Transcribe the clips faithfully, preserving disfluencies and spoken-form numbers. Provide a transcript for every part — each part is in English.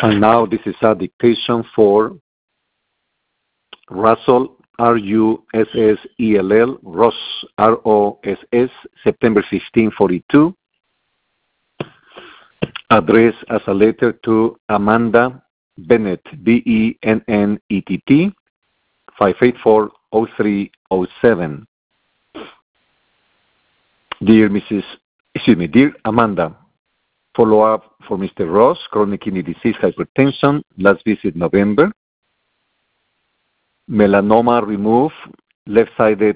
And now this is a dictation for Russell, R U S S E L L, Ross, R O S S, September fifteenth, forty-two. Address as a letter to Amanda Bennett, B E N N E T T, five eight four oh three oh seven. Dear Missus Excuse me, Dear Amanda, follow-up for Mister Ross, chronic kidney disease, hypertension, last visit November. Melanoma removed, left-sided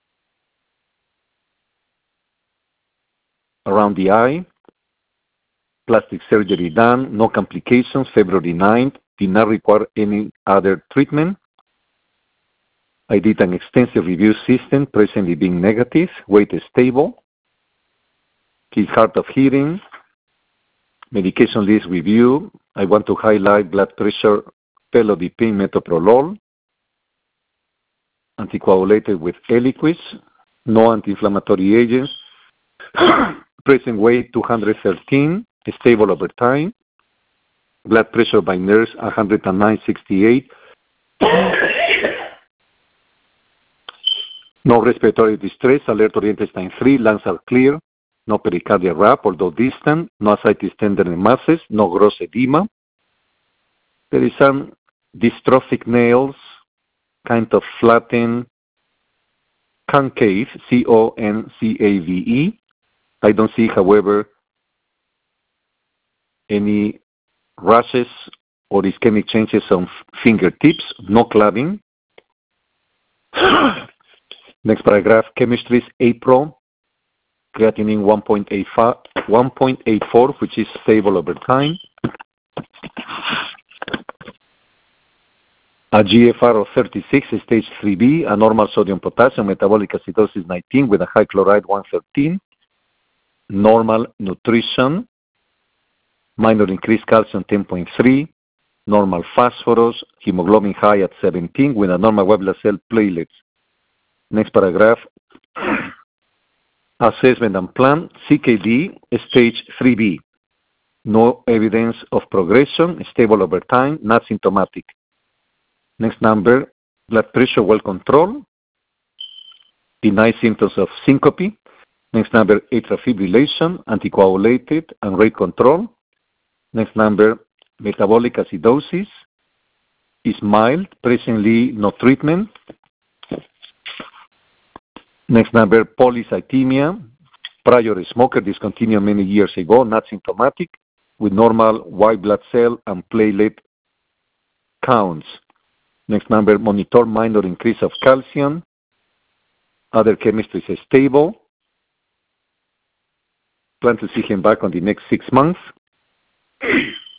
around the eye. Plastic surgery done, no complications, February ninth, did not require any other treatment. I did an extensive review system, presently being negative, weight is stable. He's hard of hearing. Medication list review. I want to highlight blood pressure, felodipine, metoprolol. Anticoagulated with Eliquis. No anti-inflammatory agents. Present weight two hundred thirteen. Stable over time. Blood pressure by nurse one hundred nine sixty-eight. No respiratory distress. Alert intestine three. Lungs are clear. No pericardial wrap, although distant. No ascites tendon masses. No gross edema. There is some dystrophic nails, kind of flattened, concave, C O N C A V E. I don't see, however, any rashes or ischemic changes on fingertips, no clubbing. Next paragraph, chemistry is April, creatinine one point eight four, which is stable over time. A G F R of thirty-six, stage three B, a normal sodium potassium, metabolic acidosis nineteen with a high chloride one thirteen, normal nutrition, minor increased calcium ten point three, normal phosphorus, hemoglobin high at seventeen with a normal white blood cell platelets. Next paragraph, assessment and plan, C K D, stage three B. No evidence of progression, stable over time, not symptomatic. Next number, blood pressure well controlled, deny symptoms of syncope. Next number, atrial fibrillation, anticoagulated, and rate control. Next number, metabolic acidosis is mild, presently no treatment. Next number, polycythemia, prior smoker, discontinued many years ago, not symptomatic, with normal white blood cell and platelet counts. Next number, monitor minor increase of calcium. Other chemistry is stable. Plan to see him back on the next six months.